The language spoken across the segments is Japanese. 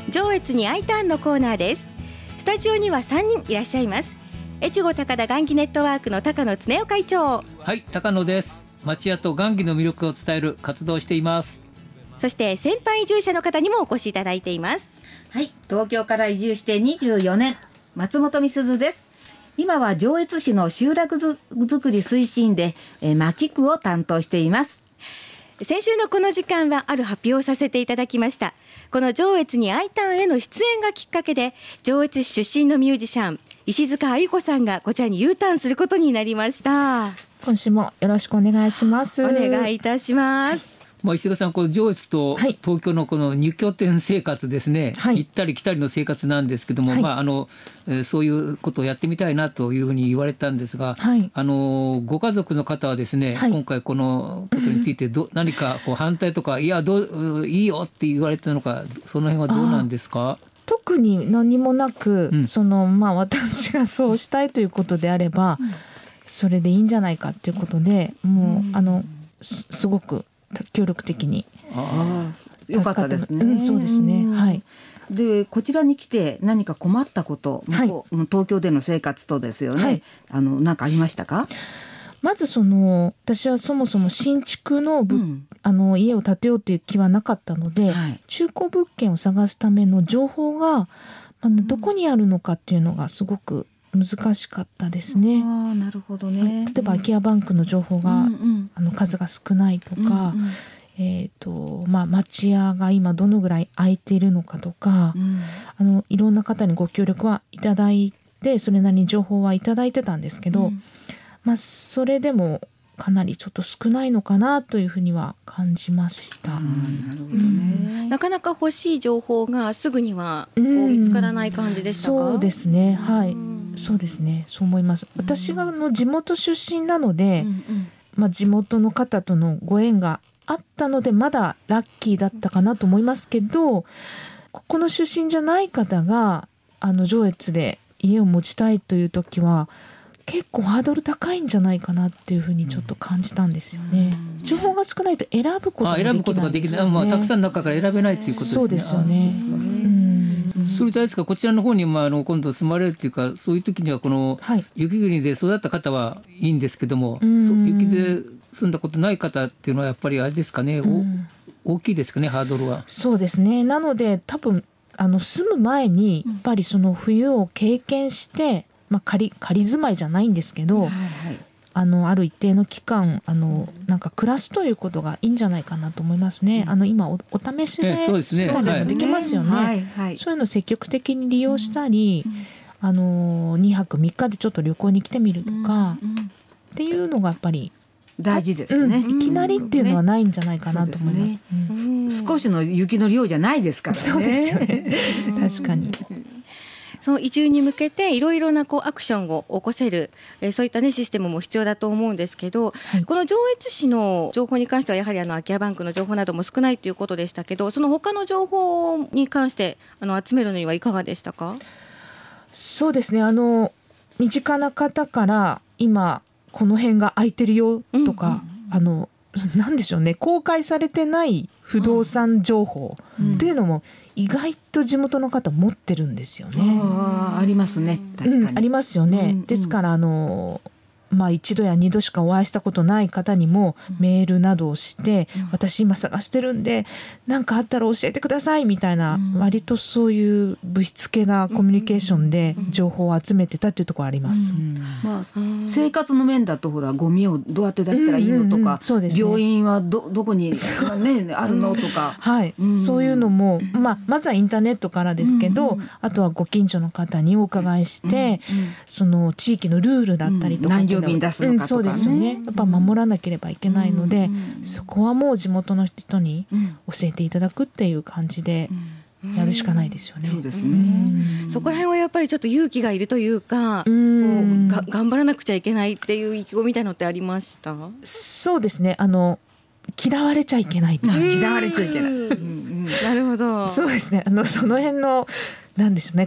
上越に I ターンのコーナーです。スタジオには3人いらっしゃいます。越後高田雁木ネットワークの高野恒夫会長。 はい、高野です。町屋と雁木の魅力を伝える活動をしています。 そして先輩移住者の方にもお越しいただいています。 はい、東京から移住して24年松本美鈴です。今は上越市の集落づくり推進で牧区を担当しています。 先週のこの時間はある発表をさせていただきました。この上越に I ターンへの出演がきっかけで、上越市出身のミュージシャン石塚愛子さんがこちらに U ターンすることになりました。 今週もよろしくお願いします。 お願いいたします。 石塚さん、この上越と東京のこの2拠点生活ですね、はい、行ったり来たりの生活なんですけども、はい、そういうことをやってみたいなというふうに言われたんですが、はい、ご家族の方はですね、はい、今回このことについて何かこう反対とかいいよって言われたのか、その辺はどうなんですか？ 特に何もなく、私がそうしたいということであれば、それでいいんじゃないかということで、もうすごく協力的によかったですね。 そうですね。はい。 でこちらに来て何か困ったこと、東京での生活とですよね。はい、何かありましたか？ まず私はそもそも新築の家を建てようという気はなかったので、はい、中古物件を探すための情報がどこにあるのかっていうのがすごく難しかったですね。 なるほどね。 例えば空き家バンクの情報が、数が少ないとか、町屋が今どのぐらい空いているのかとか、いろんな方にご協力はいただいて、それなりに情報はいただいてたんですけど、それでもかなりちょっと少ないのかなというふうには感じました。 なるほどね。 なかなか欲しい情報がすぐには見つからない感じでしたか？ そうですね。はい。そうですね。そう思います。私が地元出身なので、地元の方とのご縁があったのでまだラッキーだったかなと思いますけど、ここの出身じゃない方が上越で家を持ちたいという時は結構ハードル高いんじゃないかなっていうふうにちょっと感じたんですよね。情報が少ないと選ぶことができないんですよね。 たくさんの中から選べないということですね。 そうですよね。 それとですか、こちらの方に今度住まれるっていうか、そういう時にはこの雪国で育った方はいいんですけども、雪で住んだことない方っていうのはやっぱりあれですかね、大きいですかね、ハードルは。 そうですね。なので多分住む前にやっぱりその冬を経験して、仮住まいじゃないんですけど、ある一定の期間なんか暮らすということがいいんじゃないかなと思いますね。今 お試しでそうですね、できますよね。そういうのを積極的に利用したり、2泊3日でちょっと旅行に来てみるとか、っていうのがやっぱり大事ですね。 いきなりっていうのはないんじゃないかなと思います。 少しの雪の量じゃないですからね。 そうですよね。確かに。 その移住に向けていろいろなアクションを起こせる、そういった、システムも必要だと思うんですけど、この上越市の情報に関してはやはり空き家バンクの情報なども少ないということでしたけど、その他の情報に関して集めるのにはいかがでしたか？ そうですね。身近な方から今この辺が空いてるよとか、なんでしょうね、公開されてない不動産情報っていうのも意外と地元の方持ってるんですよね。 ありますね。確かに、 ありますよね。ですから一度や二度しかお会いしたことない方にもメールなどをして、私今探してるんで何かあったら教えてくださいみたいな、割とそういうぶしつけなコミュニケーションで情報を集めてたっていうところあります。 生活の面だとほらゴミをどうやって出したらいいのとか、病院はどこに、あるのとか、 そういうのも、まずはインターネットからですけど、あとはご近所の方にお伺いして、その地域のルールだったりとか、 何曜日に出すのかとかね。 そうですよね。やっぱ守らなければいけないので、そこはもう地元の人に教えていただくっていう感じでやるしかないですよね。 そうですね。 そこら辺はやっぱりちょっと勇気がいるというか、頑張らなくちゃいけないっていう意気込みみたいのってありました？ そうですね。嫌われちゃいけない。 嫌われちゃいけない。 なるほど。 そうですね。その辺のなんでしょうね、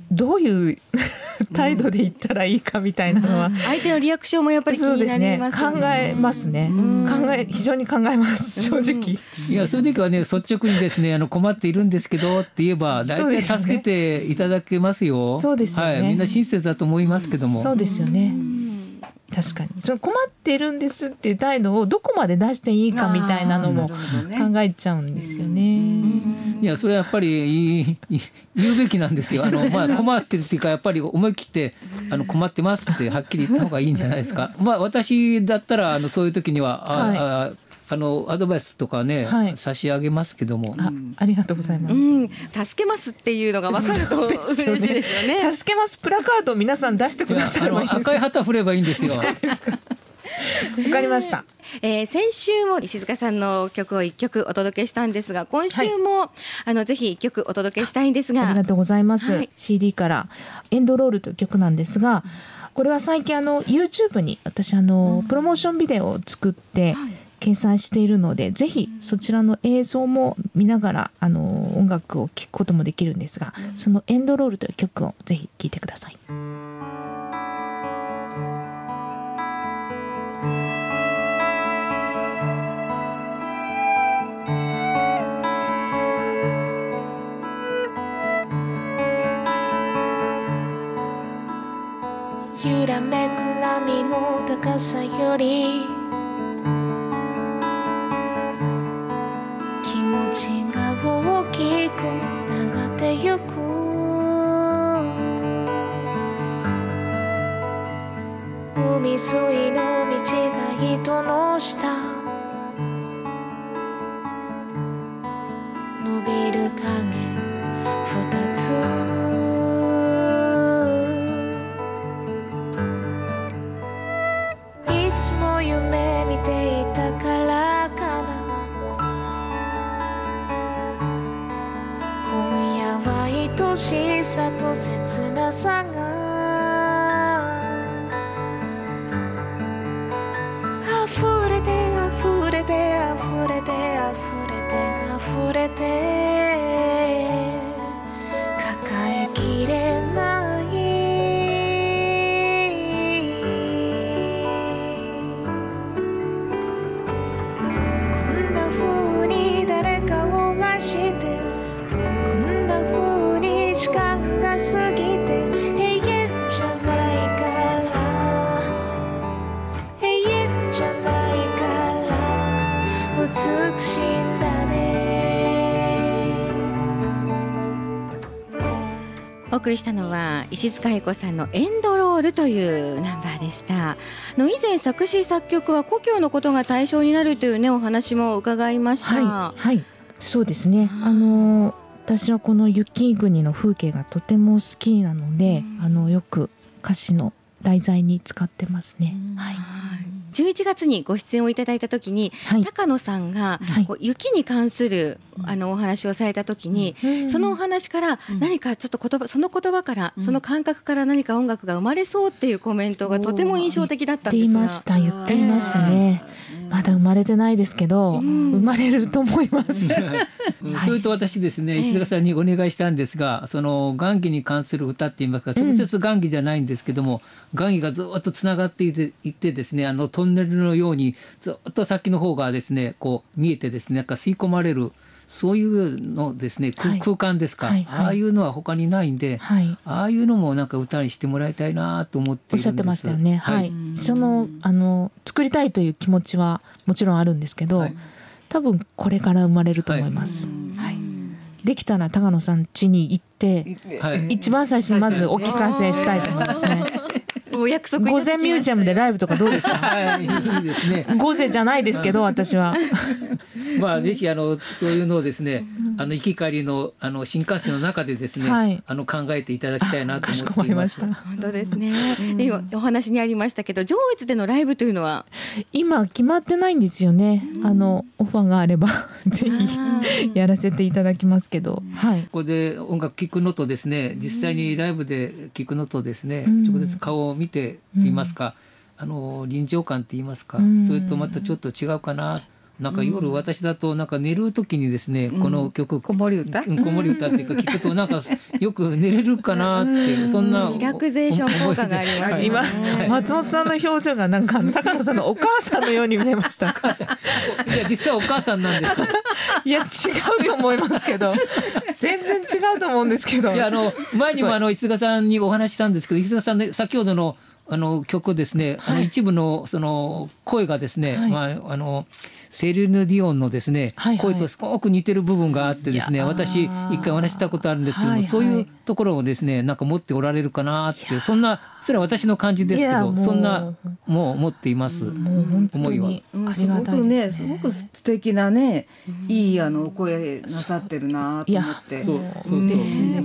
どういう態度で言ったらいいかみたいなのは、 相手のリアクションもやっぱり気になりますよね。 考えますね。非常に考えます正直。 いやそういう時はね率直にですね困っているんですけどって言えば大体助けていただけますよ。 そうですよね。 はい、みんな親切だと思いますけども。 そうですよね。確かにその困ってるんですっていう態度をどこまで出していいかみたいなのも考えちゃうんですよね。 いやそれはやっぱり言うべきなんですよ。困ってるっていうかやっぱり思い切って困ってますってはっきり言った方がいいんじゃないですか。私だったらそういう時にはアドバイスとかね、差し上げますけども。 ありがとうございます。 助けますっていうのが分かると嬉しいですよね。 助けますプラカードを皆さん出してくださればいいです。 赤い旗振ればいいんですよ。 わかりました。 先週も石塚さんの曲を1曲お届けしたんですが、今週も、ぜひ1曲お届けしたいんですが。 ありがとうございます、CD からエンドロールという曲なんですが、これは最近YouTube に私プロモーションビデオを作って、掲載しているので、ぜひそちらの映像も見ながら音楽を聴くこともできるんですが、そのエンドロールという曲をぜひ聴いてください。揺らめく波の高さより気持ちが大きく流れてゆく。海沿いの道が糸の下伸びる影二つ。いつも夢見ていたからかな、今夜は愛しさと切なさが溢れて溢れて溢れて溢れて溢れて抱えきれない。こんな風に誰かを愛して、こんな風に時間が過ぎて永遠じゃないから永遠じゃないから美しいんだね。 お送りしたのは石塚英子さんのエンドロールというナンバーでした。以前作詞作曲は故郷のことが対象になるというねお話も伺いました。 はい、そうですね。私はこの雪国の風景がとても好きなので、よく歌詞の題材に使ってますね。 11月にご出演をいただいた時に、高野さんがこう雪に関するお話をされた時に、そのお話から何かちょっとその言葉から、その感覚から何か音楽が生まれそうっていうコメントがとても印象的だったんですが。 言っていましたね。まだ生まれてないですけど、生まれると思います。 それと私ですね、石塚さんにお願いしたんですが、その雁木に関する歌って言いますか、直接雁木じゃないんですけども、雁木がずっとつながっていってですね、トンネルのようにずっと先の方がですねこう見えてですね、なんか吸い込まれる、そういうのですね、空間ですか、ああいうのは他にないんで、ああいうのもなんか歌にしてもらいたいなと思っているんです。 おっしゃってましたよね。その作りたいという気持ちはもちろんあるんですけど、多分これから生まれると思います。できたら高野さん家に行って、一番最初にまずお聞かせしたいと思いますね。 お約束午前ミュージアムでライブとかどうですか。 いいですね。 午前じゃないですけど私はぜひそういうのをですね、行き帰りの新幹線の中でですね、考えていただきたいなと思っていました。 本当ですね。今お話にありましたけど、上越でのライブというのは今決まってないんですよね。オファーがあればぜひやらせていただきますけど、 ここで音楽聴くのとですね、実際にライブで聴くのとですね、直接顔を見て言いますか、臨場感って言いますか、それとまたちょっと違うかな。 なんか夜私だとなんか寝る時にですね、この曲子守歌っていうか聞くとなんかよく寝れるかなってそんなリラクゼーション効果がありますね。 今松本さんの表情がなんか高野さんのお母さんのように見えました。 いや実はお母さんなんです。 いや違うと思いますけど全然違うと思うんですけど。 いや前にも石塚さんにお話したんですけど、石塚さんね先ほどの曲ですね、一部のその声がですね、セリーヌ・ディオンのですね、声とすごく似てる部分があってですね、私一回お話したことあるんですけども、そういうところをですねなんか持っておられるかなって、それは私の感じですけど、そんなもう思っています。思いはすごくね、すごく素敵なね、いいお声なさってるなと思って。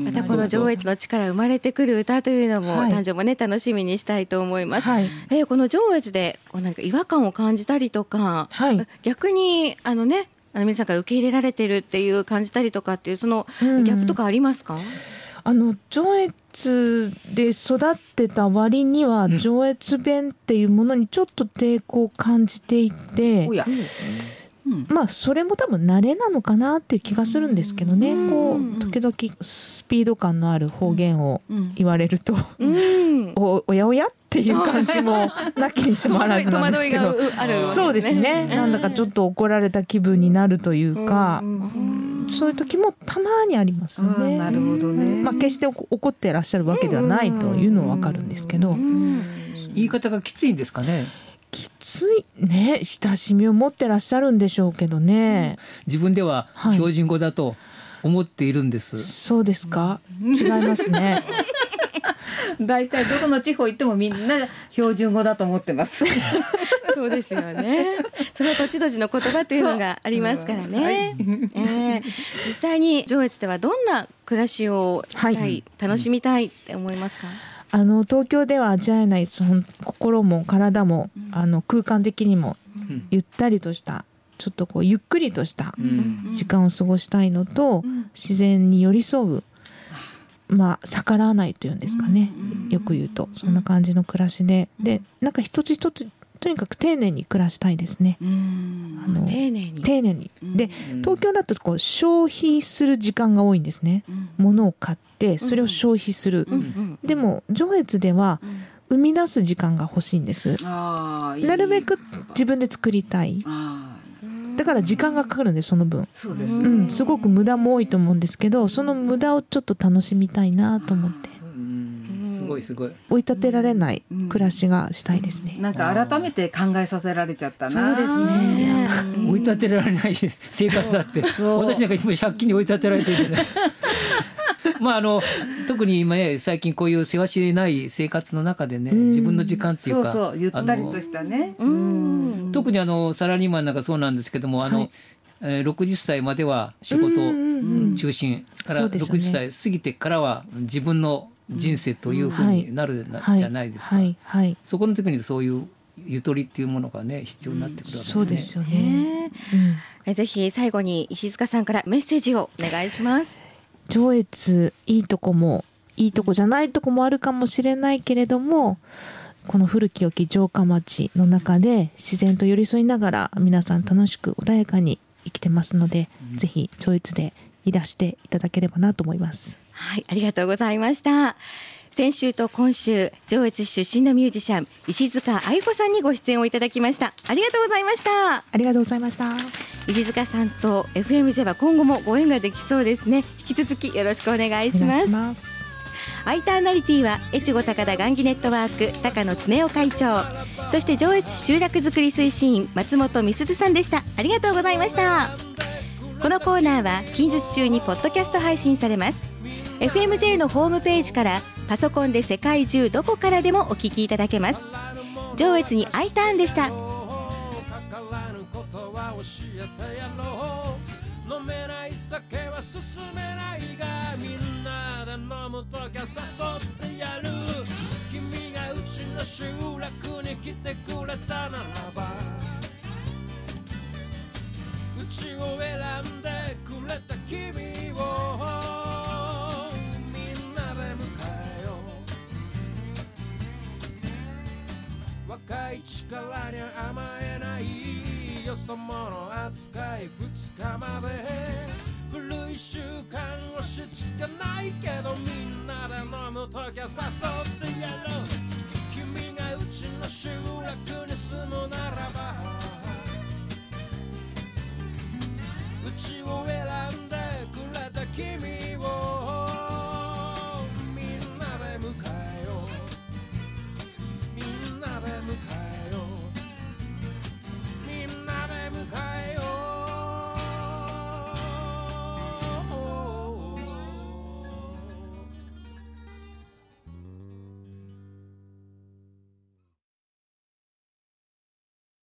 またこの上越の力生まれてくる歌というのも、誕生もね楽しみにしたいと思います。この上越で何か違和感を感じたりとか、逆に皆さんが受け入れられてるっていう感じたりとかっていうそのギャップとかありますか？ 上越で育ってた割には、上越弁っていうものにちょっと抵抗を感じていて、まあそれも多分慣れなのかなっていう気がするんですけどね、時々スピード感のある方言を言われると、おやおやっていう感じもなきにしもあらずなんですけどそうですね、なんだかちょっと怒られた気分になるというか、そういう時もたまにありますよね。 なるほどね。 決して怒ってらっしゃるわけではないというのは分かるんですけど、 言い方がきついんですかね。 きついね、親しみを持ってらっしゃるんでしょうけどね、 自分では標準語だと思っているんです。 そうですか？違いますね。 だいたいどこの地方行ってもみんな標準語だと思ってます。 そうですよね。その土地土地の言葉というのがありますからね。実際に上越ではどんな暮らしをしたい、楽しみたいって思いますか？ 東京では味わえない心も体も空間的にもゆったりとしたちょっとゆっくりとした時間を過ごしたいのと、自然に寄り添う、逆らわないというんですかね、よく言うとそんな感じの暮らしで、なんか一つ一つとにかく丁寧に暮らしたいですね。 丁寧にで、東京だと消費する時間が多いんですね。物を買ってそれを消費する、でも上越では生み出す時間が欲しいんです。なるべく自分で作りたい。だから時間がかかるんです、その分。 そうですね。 すごく無駄も多いと思うんですけど、その無駄をちょっと楽しみたいなと思って。 すごい追い立てられない暮らしがしたいですね。 なんか改めて考えさせられちゃったな。 そうですね。 追い立てられない生活だって。私なんかいつも借金に追い立てられてる。特に今ね、最近こういうせわしない生活の中でね、自分の時間っていうか、 そうゆったりとしたね。 特にサラリーマンなんかそうなんですけども、60歳までは仕事中心から60歳過ぎてからは自分の人生というふうになるじゃないですか。そこの時にそういうゆとりっていうものがね必要になってくるわけですね。 そうですよね。 ぜひ最後に石塚さんからメッセージをお願いします。 上越、いいとこもいいとこじゃないとこもあるかもしれないけれども、この古き良き城下町の中で自然と寄り添いながら皆さん楽しく穏やかに生きてますので、ぜひ上越でいらしていただければなと思います。 はい、ありがとうございました。先週と今週、上越出身のミュージシャン石塚愛子さんにご出演をいただきました。ありがとうございました。 ありがとうございました。 石塚さんと FMJ は今後もご縁ができそうですね。引き続きよろしくお願いします。アイターナリティは越後高田雁木ネットワーク高野恒夫会長、そして上越集落づくり推進員松本美鈴さんでした。ありがとうございました。このコーナーは近日中にポッドキャスト配信されます。 FMJ のホームページからパソコンで世界中どこからでもお聞きいただけます。上越に I ターンでした。飲めない酒は進めないが、みんなで飲むときは誘ってやる。君がうちの集落に来てくれたならば、うちを選んでくれた君をみんなで迎えよう。若い力に甘えないよそ者扱い2日まで古い習慣押し付けないけどみんなで飲むときは誘ってやろう君がうちの集落に住むならばうちを